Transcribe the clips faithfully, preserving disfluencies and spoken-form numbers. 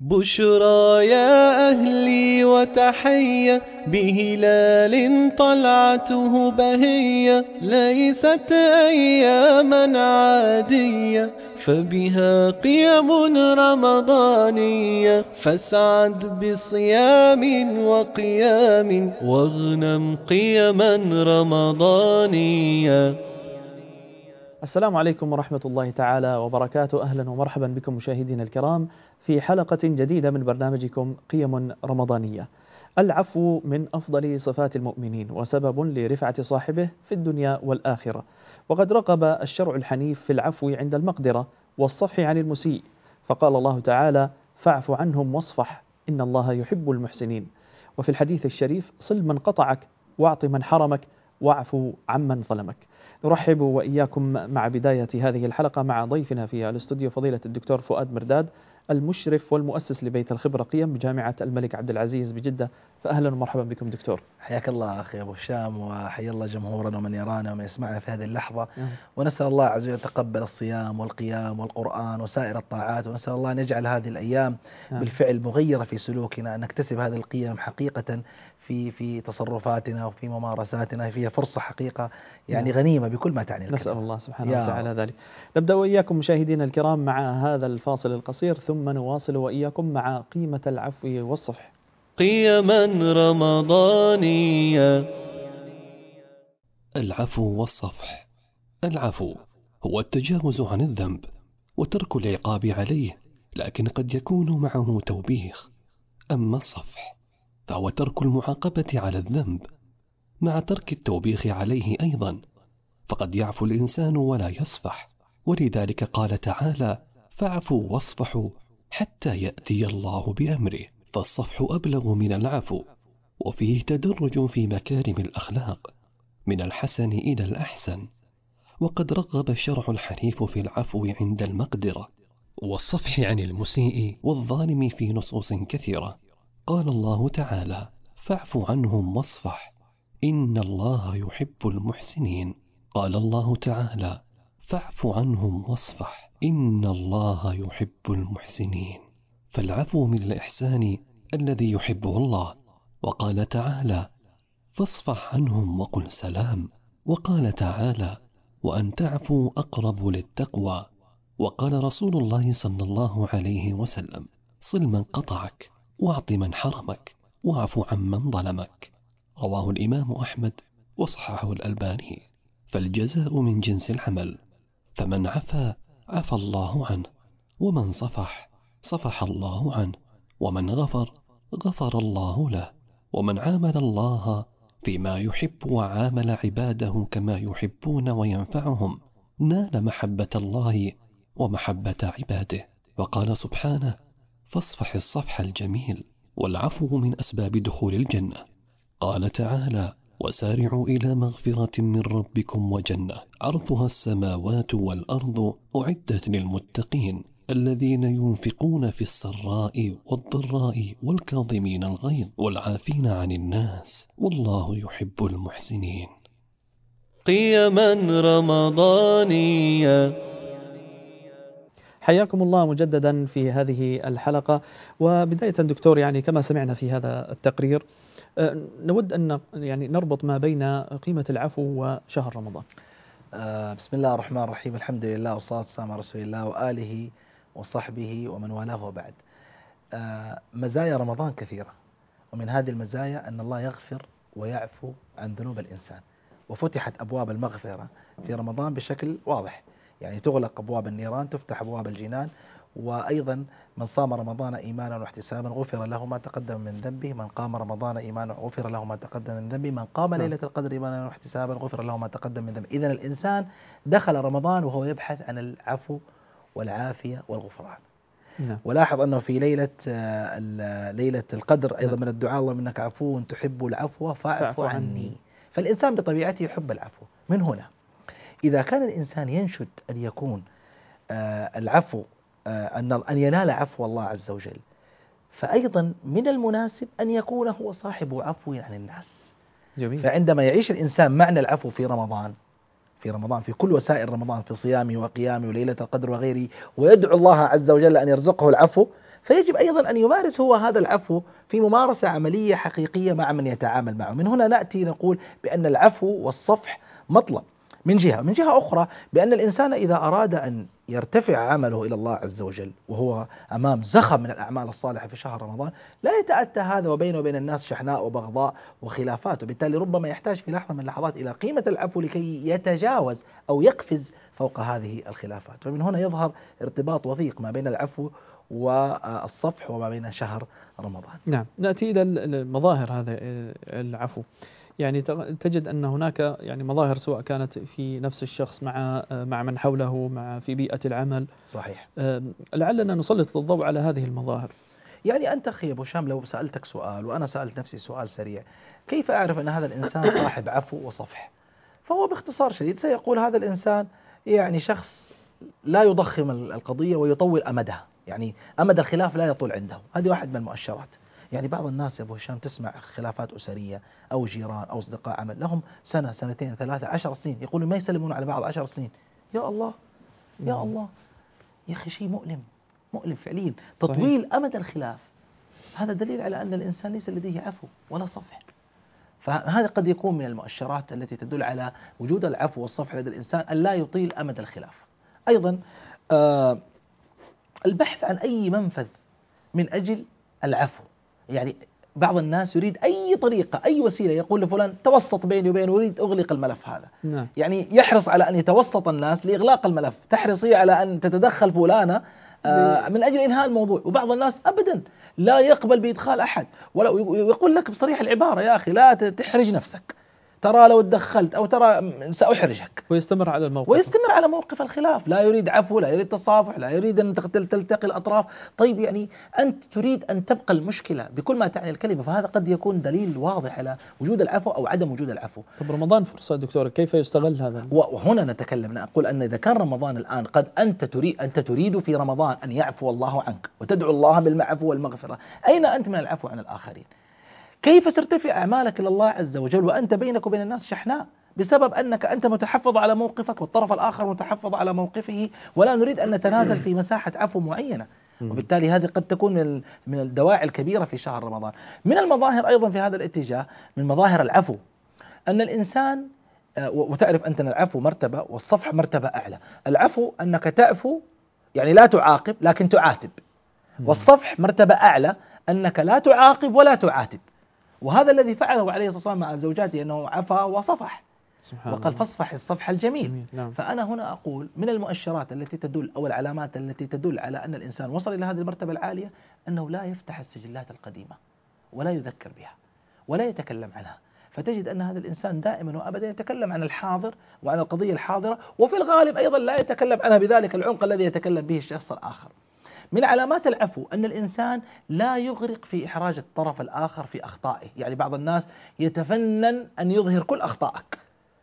بشرى يا أهلي وتحية بهلال طلعته بهية ليست أياما عادية فبها قيم رمضانية فاسعد بصيام وقيام واغنم قيما رمضانية. السلام عليكم ورحمة الله تعالى وبركاته. أهلا ومرحبا بكم مشاهدينا الكرام في حلقة جديدة من برنامجكم قيم رمضانية. العفو من أفضل صفات المؤمنين وسبب لرفعة صاحبه في الدنيا والآخرة، وقد رغب الشرع الحنيف في العفو عند المقدرة والصفح عن المسيء، فقال الله تعالى: فاعف عنهم واصفح إن الله يحب المحسنين. وفي الحديث الشريف: صل من قطعك واعط من حرمك واعفو عمن ظلمك. نرحب وإياكم مع بداية هذه الحلقة مع ضيفنا في الاستوديو فضيلة الدكتور فؤاد مرداد، المشرف والمؤسس لبيت الخبرة قيم بجامعة الملك عبد العزيز بجدة. فأهلا ومرحبا بكم دكتور. حياك الله أخي أبو هشام، وحيا الله جمهورنا ومن يرانا ومن يسمعنا في هذه اللحظة. ونسأل الله عز وجل يتقبل الصيام والقيام والقرآن وسائر الطاعات، ونسأل الله أن يجعل هذه الأيام بالفعل مغيرة في سلوكنا، أن نكتسب هذه القيم حقيقة في في تصرفاتنا وفي ممارساتنا. فيها فرصة حقيقة يعني غنيمة بكل ما تعني الكلمة. نسأل الله سبحانه وتعالى ذلك. نبدأ وإياكم مشاهدينا الكرام مع هذا الفاصل القصير، ثم نواصل وإياكم مع قيمة العفو والصفح. قيما رمضانية. العفو والصفح. العفو هو التجاوز عن الذنب وترك العقاب عليه، لكن قد يكون معه توبيخ. أما الصفح فهو ترك المعاقبة على الذنب مع ترك التوبيخ عليه أيضا، فقد يعفو الإنسان ولا يصفح، ولذلك قال تعالى: فاعفوا واصفحوا حتى يأتي الله بأمره. فالصفح أبلغ من العفو، وفيه تدرج في مكارم الأخلاق من الحسن إلى الأحسن، وقد رغب الشرع الحنيف في العفو عند المقدرة والصفح عن المسيء والظالم في نصوص كثيرة. قال الله تعالى: فاعف عنهم واصفح إن الله يحب المحسنين. قال الله تعالى: فاعف عنهم واصفح إن الله يحب المحسنين. فالعفو من الإحسان الذي يحبه الله. وقال تعالى: فاصفح عنهم وقل سلام. وقال تعالى: وأن تعفوا أقرب للتقوى. وقال رسول الله صلى الله عليه وسلم: صل من قطعك واعط من حرمك واعف عمن ظلمك. رواه الإمام أحمد وصححه الألباني. فالجزاء من جنس العمل، فمن عفا عفى الله عنه، ومن صفح صفح الله عنه، ومن غفر غفر الله له، ومن عامل الله فيما يحب وعامل عباده كما يحبون وينفعهم نال محبة الله ومحبة عباده. وقال سبحانه: فاصفح الصفح الجميل. والعفو من أسباب دخول الجنة. قال تعالى: وسارعوا إلى مغفرة من ربكم وجنة عرضها السماوات والأرض أعدت للمتقين الذين ينفقون في السراء والضراء والكاظمين الغيظ والعافين عن الناس والله يحب المحسنين. قيما رمضانية. حياكم الله مجددا في هذه الحلقة. وبداية دكتور، يعني كما سمعنا في هذا التقرير، نود أن يعني نربط ما بين قيمة العفو وشهر رمضان. آه بسم الله الرحمن الرحيم. الحمد لله والصلاة والسلام على رسول الله وآله وصحبه ومن والاه وبعد. آه مزايا رمضان كثيرة، ومن هذه المزايا أن الله يغفر ويعفو عن ذنوب الإنسان، وفتحت أبواب المغفرة في رمضان بشكل واضح، يعني تغلق أبواب النيران تفتح أبواب الجنان. وأيضا من صام رمضان إيمانا واحتسابا غفر له ما تقدم من ذنبه، من قام رمضان إيمانا غفر له ما تقدم من ذنبه، من قام ليلة القدر إيمانا واحتسابا غفر له ما تقدم من ذنبه. إذن الإنسان دخل رمضان وهو يبحث عن العفو والعافية والغفران. نعم. ولاحظ أنه في ليلة ليلة القدر أيضا من الدعاء: اللهم إنك عفو تحب العفو فاعف عني. فالإنسان بطبيعته يحب العفو. من هنا إذا كان الإنسان ينشد أن يكون العفو أن أن ينال عفو الله عز وجل، فأيضا من المناسب أن يكون هو صاحب عفو عن الناس. جميل. فعندما يعيش الإنسان معنى العفو في رمضان في رمضان في كل وسائل رمضان، في صيامه وقيامه وليلة القدر وغيره، ويدعو الله عز وجل أن يرزقه العفو، فيجب أيضا أن يمارس هو هذا العفو في ممارسة عملية حقيقية مع من يتعامل معه. من هنا نأتي نقول بأن العفو والصفح مطلب من جهة. من جهة أخرى بأن الإنسان إذا أراد أن يرتفع عمله إلى الله عز وجل وهو أمام زخم من الأعمال الصالحة في شهر رمضان، لا يتأتى هذا وبينه وبين الناس شحناء وبغضاء وخلافات، وبالتالي ربما يحتاج في لحظة من اللحظات إلى قيمة العفو لكي يتجاوز أو يقفز فوق هذه الخلافات. فمن هنا يظهر ارتباط وثيق ما بين العفو والصفح وما بين شهر رمضان. نعم، نأتي إلى المظاهر هذا العفو. يعني تجد أن هناك يعني مظاهر سواء كانت في نفس الشخص مع مع من حوله، مع في بيئة العمل. صحيح. لعلنا نسلط الضوء على هذه المظاهر. يعني أنت أخي أبو شام لو سألتك سؤال وأنا سألت نفسي سؤال سريع، كيف أعرف أن هذا الإنسان صاحب عفو وصفح؟ فهو باختصار شديد سيقول هذا الإنسان يعني شخص لا يضخم القضية ويطول أمدها، يعني أمد الخلاف لا يطول عنده. هذه واحد من المؤشرات. يعني بعض الناس يا أبو هشام تسمع خلافات أسرية أو جيران أو أصدقاء عمل لهم سنة سنتين ثلاثة عشر سنين، يقولوا ما يسلمون على بعض عشر سنين. يا الله يا الله يا أخي، شيء مؤلم مؤلم فعليا. تطويل صحيح. أمد الخلاف هذا دليل على أن الإنسان ليس لديه عفو ولا صفح. فهذا قد يكون من المؤشرات التي تدل على وجود العفو والصفح لدى الإنسان أن لا يطيل أمد الخلاف. أيضا آه البحث عن أي منفذ من أجل العفو. يعني بعض الناس يريد أي طريقة أي وسيلة، يقول لفلان توسط بيني وبينه ويريد أغلق الملف هذا. نعم. يعني يحرص على أن يتوسط الناس لإغلاق الملف، تحرصي على أن تتدخل فلانة آه من أجل إنهاء الموضوع. وبعض الناس أبدا لا يقبل بإدخال أحد، ولا يقول لك بصريح العبارة يا أخي لا تحرج نفسك، ترى لو تدخلت أو ترى سأحرجك، ويستمر على الموقف ويستمر على موقف الخلاف. لا يريد عفو، لا يريد تصافح، لا يريد أن تلتقي الأطراف. طيب يعني أنت تريد أن تبقى المشكلة بكل ما تعني الكلمة، فهذا قد يكون دليل واضح على وجود العفو أو عدم وجود العفو. طب رمضان فرصة دكتور، كيف يستغل هذا؟ وهنا نتكلم، نقول أن إذا كان رمضان الآن قد أنت تريد أنت تريد في رمضان أن يعفو الله عنك وتدعو الله بالعفو والمغفرة، أين أنت من العفو عن الآخرين؟ كيف ترتفع أعمالك إلى الله عز وجل وأنت بينك وبين الناس شحناء بسبب أنك أنت متحفظ على موقفك والطرف الآخر متحفظ على موقفه، ولا نريد أن نتنازل في مساحة عفو معينة. وبالتالي هذه قد تكون من من الدواعي الكبيرة في شهر رمضان. من المظاهر أيضا في هذا الاتجاه من مظاهر العفو أن الإنسان، وتعرف أنت أن العفو مرتبة والصفح مرتبة أعلى. العفو أنك تعفو يعني لا تعاقب لكن تعاتب، والصفح مرتبة أعلى أنك لا تعاقب ولا تعاتب. وهذا الذي فعله عليه الصلاة والسلام مع زوجاته، أنه عفا وصفح وقال فاصفح الصفح الجميل. جميل. نعم. فأنا هنا أقول من المؤشرات التي تدل أو العلامات التي تدل على أن الإنسان وصل إلى هذه المرتبة العالية أنه لا يفتح السجلات القديمة ولا يذكر بها ولا يتكلم عنها. فتجد أن هذا الإنسان دائما وأبدا يتكلم عن الحاضر وعن القضية الحاضرة، وفي الغالب أيضا لا يتكلم عنها بذلك العمق الذي يتكلم به الشخص الآخر. من علامات العفو أن الإنسان لا يغرق في إحراج الطرف الآخر في أخطائه. يعني بعض الناس يتفنن أن يظهر كل أخطائك،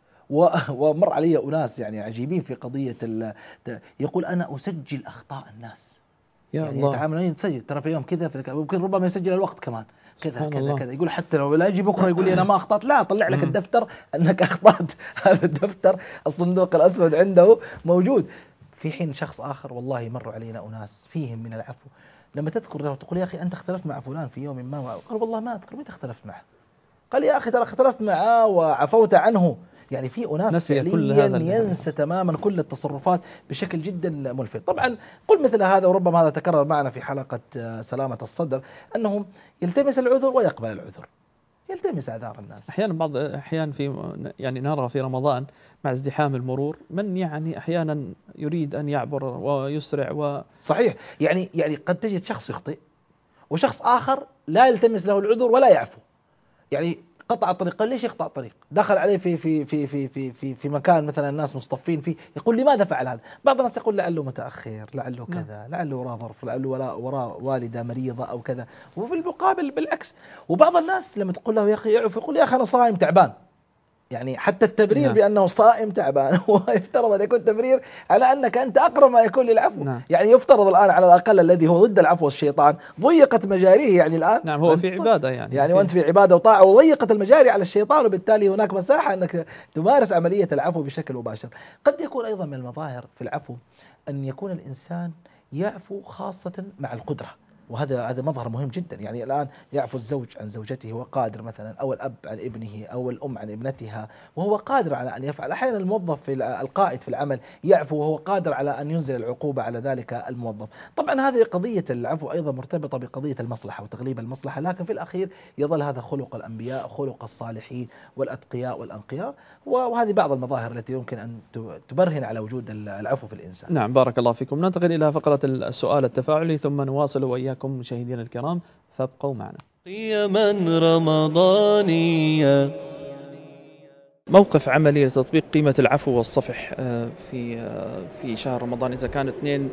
ومر علي أناس يعني عجيبين في قضية يقول أنا أسجل أخطاء الناس. يا يعني الله، يتعاملون تسجل ترى في يوم كذا، ممكن ربما يسجل الوقت كمان كذا كذا كذا. يقول حتى لو لا يجي بكرة يقول لي أنا ما أخطأت، لا طلع لك الدفتر أنك أخطأت. هذا الدفتر الصندوق الأسود عنده موجود. في حين شخص آخر والله مروا علينا أناس فيهم من العفو، لما تذكر له تقول يا أخي أنت اختلفت مع فلان في يوم ما، قال والله ما أذكر متى اختلفت معه. قال يا أخي ترى اختلفت معه وعفوت عنه. يعني في أناس فعليا ينسى تماما كل التصرفات بشكل جدا ملفت. طبعا قل مثل هذا، وربما هذا تكرر معنا في حلقة سلامة الصدر، أنه يلتمس العذر ويقبل العذر، يلتمس أعذار الناس. أحيانا بعض أحيان في يعني نرى في رمضان مع ازدحام المرور من يعني أحيانا يريد أن يعبر ويسرع و صحيح. يعني يعني قد تجد شخص يخطئ وشخص آخر لا يلتمس له العذر ولا يعفو. يعني قطع الطريق، قال ليش يقطع الطريق؟ دخل عليه في في في في في في, في مكان مثلا الناس مصطفين فيه، يقول لماذا فعل هذا؟ بعض الناس يقول لعله متأخر، لعله كذا، لعله وراء ظرف، لعله وراء وراء والدة مريضة أو كذا. وفي المقابل بالعكس. وبعض الناس لما تقول له يا أخي يعرف يقول يا أخي أنا صائم تعبان. يعني حتى التبرير نعم. بأنه صائم تعبان هو يفترض أن يكون تبرير على أنك أنت أقرب ما يكون للعفو. نعم. يعني يفترض الآن على الأقل الذي هو ضد العفو الشيطان ضيقت مجاريه. يعني الآن نعم هو في عبادة يعني يعني وأنت في عبادة وطاعة وضيقت المجاري على الشيطان، وبالتالي هناك مساحة أنك تمارس عملية العفو بشكل مباشر. قد يكون أيضا من المظاهر في العفو أن يكون الإنسان يعفو خاصة مع القدرة، وهذا هذا مظهر مهم جدا. يعني الآن يعفو الزوج عن زوجته وهو قادر مثلا، أو الأب عن ابنه، أو الأم عن ابنتها وهو قادر على أن يفعل. أحيانا الموظف في القائد في العمل يعفو وهو قادر على أن ينزل العقوبة على ذلك الموظف. طبعا هذه قضية العفو أيضا مرتبطة بقضية المصلحة وتغليب المصلحة، لكن في الأخير يظل هذا خلق الأنبياء، خلق الصالحين والأتقياء والأنقياء، وهذه بعض المظاهر التي يمكن أن تبرهن على وجود العفو في الإنسان. نعم، بارك الله فيكم. ننتقل إلى فقرة السؤال التفاعلي ثم نواصل وإياكم مشاهدينا الكرام، فابقوا معنا. قيما رمضانية. موقف عملي لتطبيق قيمة العفو والصفح في في شهر رمضان، إذا كان اثنين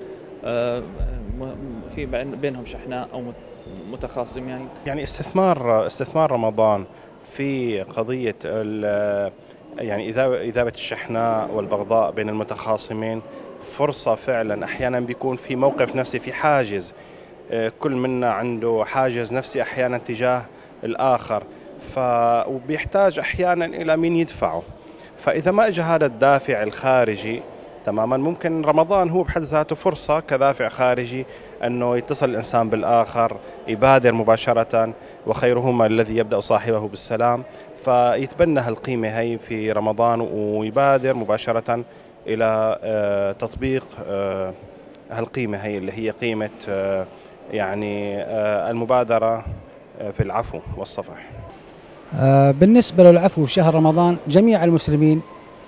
في بينهم شحناء أو متخاصم. يعني يعني استثمار استثمار رمضان في قضية يعني إذابة الشحناء والبغضاء بين المتخاصمين فرصة فعلا. أحيانا بيكون في موقف نفسي، في حاجز، كل منا عنده حاجز نفسي أحيانا تجاه الآخر، فبيحتاج أحيانا إلى مين يدفعه. فإذا ما إجا هذا الدافع الخارجي تماما، ممكن رمضان هو بحد ذاته فرصة كدافع خارجي أنه يتصل الإنسان بالآخر، يبادر مباشرة، وخيرهما الذي يبدأ صاحبه بالسلام. فيتبنى هالقيمة هي في رمضان ويبادر مباشرة إلى تطبيق هالقيمة هي اللي هي قيمة يعني المبادرة في العفو والصفح. بالنسبة للعفو في شهر رمضان، جميع المسلمين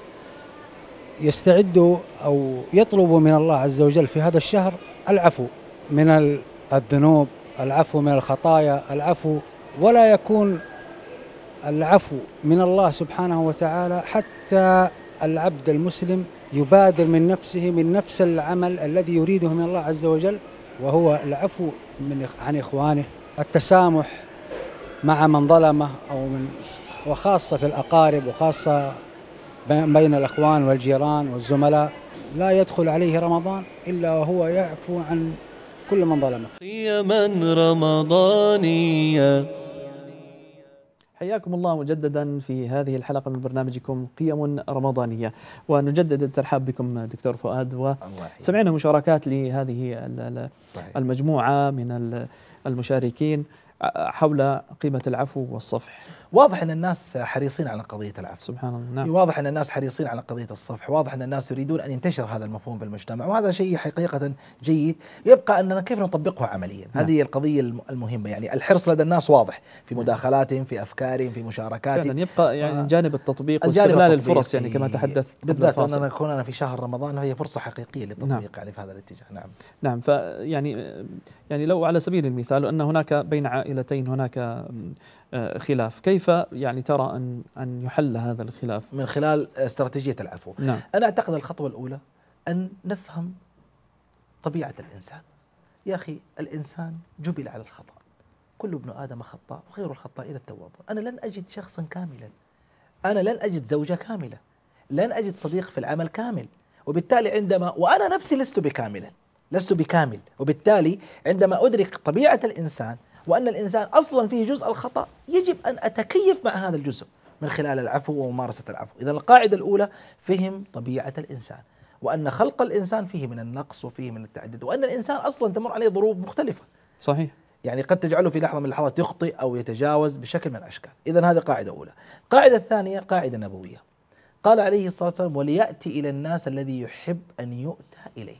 يستعدوا أو يطلبوا من الله عز وجل في هذا الشهر العفو من الذنوب، العفو من الخطايا، العفو، ولا يكون العفو من الله سبحانه وتعالى حتى العبد المسلم يبادر من نفسه من نفس العمل الذي يريده من الله عز وجل، وهو العفو من عن إخوانه، التسامح مع من ظلمه، أو من وخاصة في الأقارب، وخاصة بين الأخوان والجيران والزملاء. لا يدخل عليه رمضان إلا وهو يعفو عن كل من ظلمه. قيما رمضانية. حياكم الله مجددا في هذه الحلقة من برنامجكم قيم رمضانية، ونجدد الترحاب بكم دكتور فؤاد. وسمعنا مشاركات لهذه المجموعة من المشاركين حول قيمة العفو والصفح. واضح أن الناس حريصين على قضية العفو، سبحان الله. نعم. واضح أن الناس حريصين على قضية الصفح، واضح أن الناس يريدون أن ينتشر هذا المفهوم في المجتمع، وهذا شيء حقيقة جيد. يبقى أننا كيف نطبقه عمليا. نعم. هذه القضية المهمة. يعني الحرص لدى الناس واضح في مداخلاتهم، في أفكارهم، في مشاركاتهم. يعني يبقى يعني جانب التطبيق واستغلال الفرص، يعني كما تحدث بالذات أننا كوننا في شهر رمضان هي فرصة حقيقية للتطبيق. نعم. يعني في هذا الاتجاه. نعم. نعم. فيعني يعني لو على سبيل المثال أن هناك بين عائلتين هناك خلاف، كيف يعني ترى أن أن يحل هذا الخلاف؟ من خلال استراتيجية العفو. نعم. أنا أعتقد الخطوة الأولى أن نفهم طبيعة الإنسان. يا أخي الإنسان جبل على الخطأ، كل ابن آدم خطاء وخير الخطائين التوابون. أنا لن أجد شخصا كاملا، أنا لن أجد زوجة كاملة، لن أجد صديق في العمل كامل، وبالتالي عندما وأنا نفسي لست بكاملا لست بكامل وبالتالي عندما أدرك طبيعة الإنسان وأن الإنسان أصلا فيه جزء الخطأ، يجب أن أتكيف مع هذا الجزء من خلال العفو وممارسة العفو. إذا القاعدة الأولى فهم طبيعة الإنسان، وأن خلق الإنسان فيه من النقص وفيه من التعدد، وأن الإنسان أصلا تمر عليه ظروف مختلفة. صحيح. يعني قد تجعله في لحظة من اللحظات يخطئ أو يتجاوز بشكل من الأشكال. إذا هذه قاعدة أولى. القاعدة الثانية قاعدة نبوية، قال عليه الصلاة والسلام: وليأتي إلى الناس الذي يحب أن يؤتى إليه.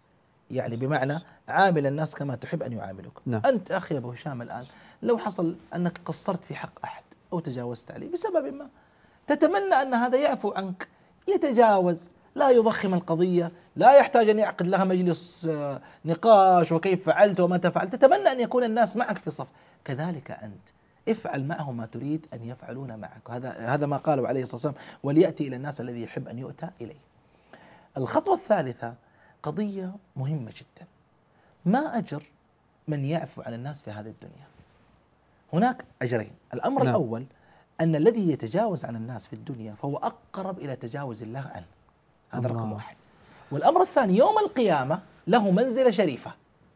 يعني بمعنى عامل الناس كما تحب أن يعاملوك. نعم. أنت أخي أبو هشام الآن لو حصل أنك قصرت في حق أحد أو تجاوزت عليه بسبب ما، تتمنى أن هذا يعفو عنك، يتجاوز، لا يضخم القضية، لا يحتاج أن يعقد لها مجلس نقاش وكيف فعلت ومتى فعلت، تتمنى أن يكون الناس معك في صف. كذلك أنت افعل معه ما تريد أن يفعلون معك. هذا هذا ما قاله عليه الصلاة والسلام: وليأتي إلى الناس الذي يحب أن يؤتى إليه. الخطوة الثالثة قضية مهمة جدا: ما أجر من يعفو عن الناس في هذه الدنيا؟ هناك أجرين. الأمر نعم. الأول أن الذي يتجاوز عن الناس في الدنيا فهو أقرب إلى تجاوز الله عنه، هذا رقم واحد. والأمر الثاني يوم القيامة له منزلة شريفة،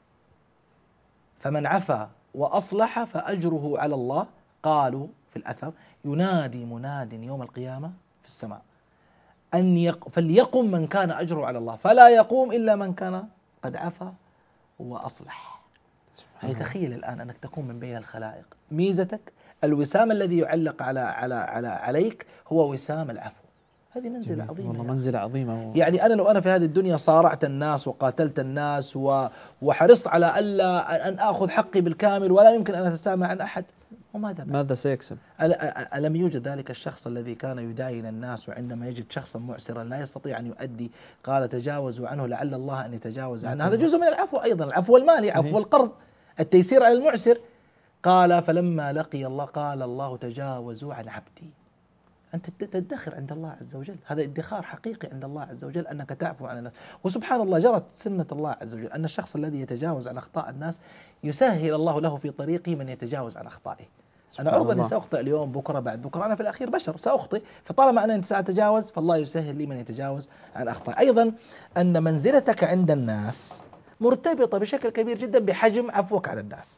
فمن عفا وأصلح فأجره على الله. قالوا في الأثر: ينادي مناد يوم القيامة في السماء أن يق... فليقم من كان أجره على الله، فلا يقوم إلا من كان قد عفا وأصلح. يعني تخيل الآن أنك تكون من بين الخلائق، ميزتك الوسام الذي يعلق على على على عليك هو وسام العفو. هذه منزلة عظيمة، والله منزلة عظيمة و... يعني أنا لو أنا في هذه الدنيا صارعت الناس وقاتلت الناس و... وحرصت على ألا أن آخذ حقي بالكامل ولا يمكن أن أتسامى عن أحد، وماذا بعد؟ ماذا سيكسب؟ أل- ألم يوجد ذلك الشخص الذي كان يداين الناس، وعندما يجد شخصا معسرا لا يستطيع أن يؤدي قال تجاوزوا عنه لعل الله أن يتجاوز عنه. هذا جزء من العفو أيضا، العفو المالي، عفو القرض، التيسير على المعسر. قال فلما لقي الله قال الله تجاوزوا عن عبدي. أنت تدخر عند الله عز وجل، هذا ادخار حقيقي عند الله عز وجل أنك تعفو عن الناس. وسبحان الله جرت سنة الله عز وجل أن الشخص الذي يتجاوز عن أخطاء الناس يسهل الله له في طريقه من يتجاوز عن أخطائه. أنا عرض أني سأخطئ اليوم بكرة بعد بكرة، أنا في الأخير بشر سأخطئ، فطالما أنا سأتجاوز فالله يسهل لي من يتجاوز عن أخطائي. أيضا أن منزلتك عند الناس مرتبطة بشكل كبير جدا بحجم عفوك على الناس.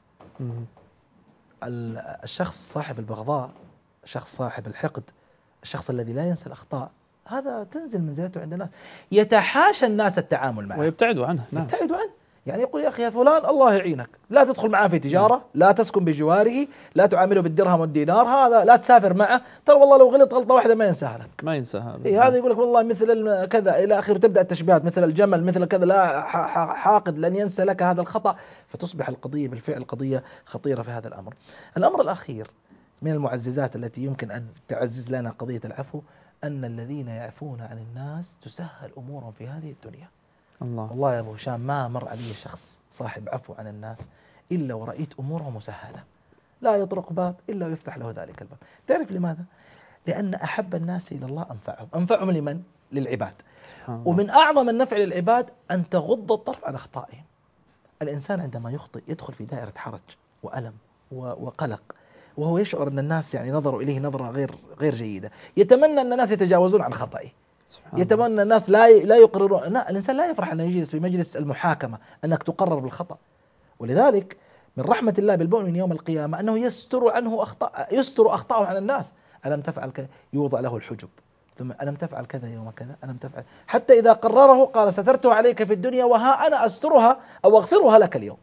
الشخص صاحب البغضاء، الشخص صاحب الحقد، الشخص الذي لا ينسى الأخطاء، هذا تنزل منزلته عند الناس، يتحاشى الناس التعامل معه ويبتعدوا عنه. نعم. يبتعدوا عنه، يعني يقول يا أخي يا فلان الله يعينك، لا تدخل معه في تجارة، لا تسكن بجواره، لا تعامله بالدرهم والدينار، هذا لا تسافر معه، ترى والله لو غلط غلطة واحدة ما ينساها لك، ما ينساها. إيه هذا يقول لك والله مثل كذا إلى آخره، تبدأ التشبيهات مثل الجمل مثل كذا، لا حاقد لن ينسى لك هذا الخطأ، فتصبح القضية بالفعل قضية خطيرة في هذا الأمر. الأمر الأخير من المعززات التي يمكن أن تعزز لنا قضية العفو أن الذين يعفون عن الناس تسهل أمورهم في هذه الدنيا. الله. والله يا أبو هشام ما مر علي شخص صاحب عفو عن الناس إلا ورأيت أموره مسهلة، لا يطرق باب إلا ويفتح له ذلك الباب. تعرف لماذا؟ لأن أحب الناس إلى الله أنفعهم. أنفعهم لمن؟ للعباد. ومن أعظم النفع للعباد أن تغض الطرف عن أخطائهم. الإنسان عندما يخطئ يدخل في دائرة حرج وألم وقلق، وهو يشعر أن الناس يعني نظروا إليه نظرة غير غير جيدة، يتمنى أن الناس يتجاوزون عن خطئه، يتمنى الناس لا لا يقررون. لا، الإنسان لا يفرح أن يجلس في مجلس المحاكمة أنك تقرر بالخطأ. ولذلك من رحمة الله بالمؤمن يوم القيامة أنه يستر عنه أخطاء، يستر أخطاءه عن الناس. ألم تفعل كذا يوضع له الحجب، ثم ألم تفعل كذا يوم كذا، ألم تفعل، حتى إذا قرره قال سترته عليك في الدنيا وها أنا أسترها أو أغفرها لك اليوم.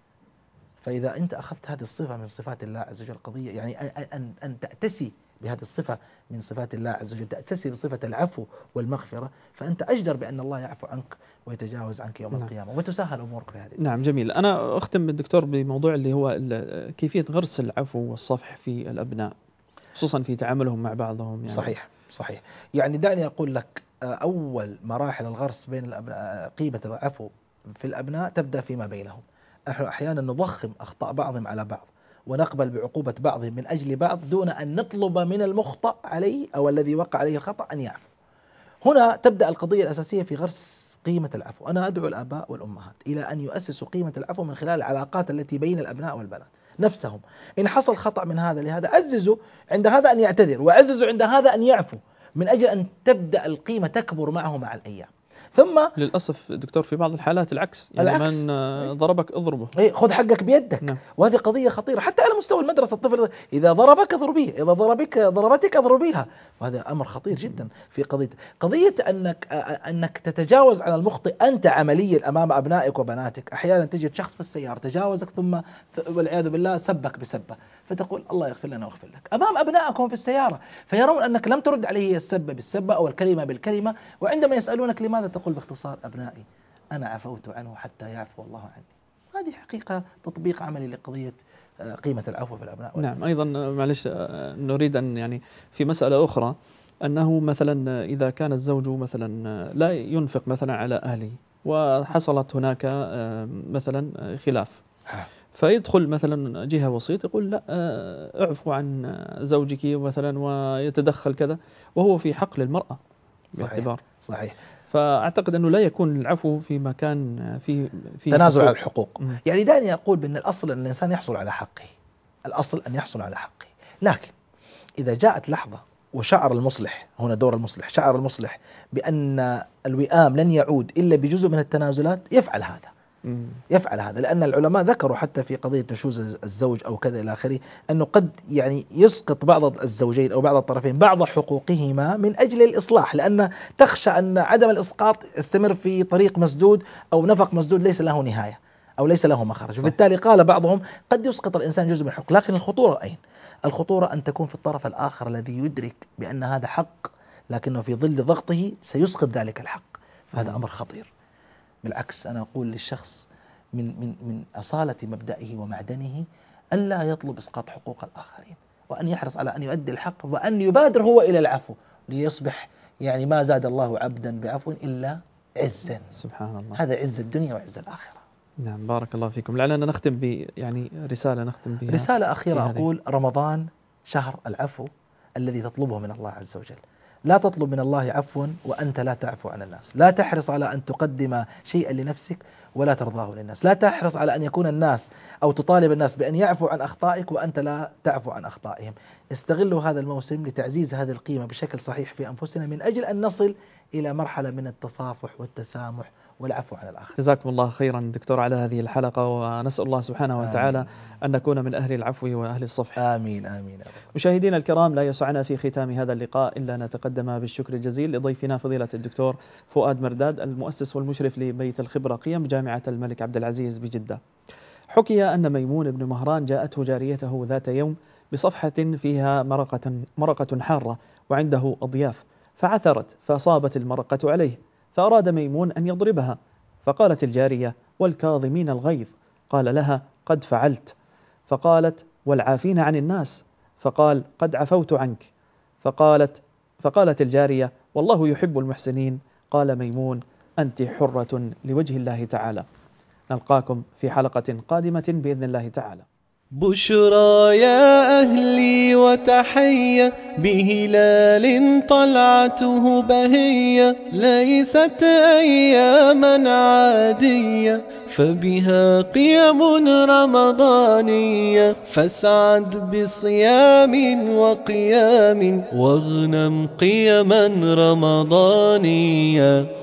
فإذا أنت أخذت هذه الصفة من صفات الله عز وجل قضية، يعني أن أن تأتسي بهذه الصفة من صفات الله عز وجل، تأتسي بصفة العفو والمغفرة، فأنت أجدر بأن الله يعفو عنك ويتجاوز عنك يوم نعم. القيامة وتسهل أمورك في هذه. نعم جميل. أنا أختم بالدكتور بموضوع اللي هو كيفية غرس العفو والصفح في الأبناء، خصوصا في تعاملهم مع بعضهم. يعني صحيح صحيح. يعني دعني أقول لك أول مراحل الغرس بين الأبناء، قيمة العفو في الأبناء تبدأ فيما بينهم. أحيانا نضخم أخطاء بعضهم على بعض ونقبل بعقوبة بعضهم من أجل بعض دون أن نطلب من المخطئ عليه أو الذي وقع عليه الخطأ أن يعفو. هنا تبدأ القضية الأساسية في غرس قيمة العفو. أنا أدعو الآباء والأمهات إلى أن يؤسسوا قيمة العفو من خلال العلاقات التي بين الأبناء والبنات نفسهم. إن حصل خطأ من هذا لهذا عززوا عند هذا أن يعتذر، وعززوا عند هذا أن يعفو، من أجل أن تبدأ القيمة تكبر معه مع الأيام. ثم للأسف دكتور في بعض الحالات العكس، يعني العكس. من ضربك اضربه، ايه خذ حقك بيدك. نعم. وهذه قضية خطيرة حتى على مستوى المدرسة. الطفل إذا ضربك اضربيه، إذا ضربك ضربتك اضربيها، وهذا أمر خطير جدا في قضية قضية أنك أنك تتجاوز على المخطئ أنت عمليا أمام أبنائك وبناتك. أحيانا تجد شخص في السيارة تجاوزك ثم والعياذ بالله سبك بسبة، فتقول الله يغفر لنا واغفر لك أمام أبنائكم في السيارة، فيرون أنك لم ترد عليه السبة بالسبة أو الكلمة بالكلمة، وعندما يسألونك لماذا تقول باختصار أبنائي أنا عفوت عنه حتى يعفو الله عني. هذه حقيقة تطبيق عملي لقضية قيمة العفو في الأبناء. نعم. أيضا معلش نريد أن يعني في مسألة أخرى أنه مثلا إذا كان الزوج مثلا لا ينفق مثلا على أهله وحصلت هناك مثلا خلاف، فيدخل مثلا جهة وسيط يقول لا اعفو عن زوجك مثلا ويتدخل كذا، وهو في حقل المرأة باعتبار. صحيح. صحيح. فأعتقد أنه لا يكون العفو في مكان في في تنازل على الحقوق. م. يعني دعني أقول بأن الأصل أن الإنسان يحصل على حقه، الأصل أن يحصل على حقه، لكن إذا جاءت لحظة وشعر المصلح، هنا دور المصلح، شعر المصلح بأن الوئام لن يعود إلا بجزء من التنازلات يفعل هذا. يفعل هذا، لأن العلماء ذكروا حتى في قضية نشوز الزوج أو كذا إلى آخره أنه قد يعني يسقط بعض الزوجين أو بعض الطرفين بعض حقوقهما من أجل الإصلاح، لأن تخشى أن عدم الإسقاط يستمر في طريق مسدود أو نفق مسدود ليس له نهاية. أو ليس له مخرج، وبالتالي قال بعضهم قد يسقط الإنسان جزء من الحقوق، لكن الخطورة أين؟ الخطورة أن تكون في الطرف الآخر الذي يدرك بأن هذا حق لكنه في ظل ضغطه سيسقط ذلك الحق، هذا أمر خطير. بالعكس أنا أقول للشخص من من من أصالة مبدئه ومعدنه ألا يطلب إسقاط حقوق الآخرين، وأن يحرص على أن يؤدي الحق، وأن يبادر هو إلى العفو ليصبح يعني ما زاد الله عبدا بعفو إلا عزا. سبحان الله. هذا عز الدنيا وعز الآخرة. نعم بارك الله فيكم. لعلنا نختم ب يعني رسالة نختم بها. رسالة أخيرة أقول رمضان شهر العفو الذي تطلبه من الله عز وجل. لا تطلب من الله عفوا وأنت لا تعفو عن الناس، لا تحرص على أن تقدم شيئا لنفسك ولا ترضاه للناس، لا تحرص على أن يكون الناس أو تطالب الناس بأن يعفو عن أخطائك وأنت لا تعفو عن أخطائهم. استغلوا هذا الموسم لتعزيز هذه القيمة بشكل صحيح في أنفسنا من أجل أن نصل إلى مرحلة من التصافح والتسامح والعفو عن الآخر. جزاكم الله خيرا دكتور على هذه الحلقة، ونسأل الله سبحانه وتعالى آمين. أن نكون من أهل العفو وأهل الصفح. آمين آمين. مشاهدينا الكرام، لا يسعنا في ختام هذا اللقاء إلا أن نتقدم بالشكر الجزيل لضيفنا فضيلة الدكتور فؤاد مرداد، المؤسس والمشرف لبيت الخبرة قيم جامعة الملك عبد العزيز بجدة. حكي أن ميمون بن مهران جاءته جاريته ذات يوم بصفحة فيها مرقة, مرقة حارة وعنده أضياف، فعثرت فأصابت المرقة عليه، فأراد ميمون أن يضربها، فقالت الجارية: والكاظمين الغيظ. قال لها: قد فعلت. فقالت: والعافين عن الناس. فقال: قد عفوت عنك. فقالت فقالت الجارية: والله يحب المحسنين. قال ميمون: أنت حرة لوجه الله تعالى. نلقاكم في حلقة قادمة بإذن الله تعالى. بشرى يا أهلي وتحية بهلال طلعته بهية، ليست أياما عادية فبها قيم رمضانية، فاسعد بصيام وقيام واغنم قيما رمضانية.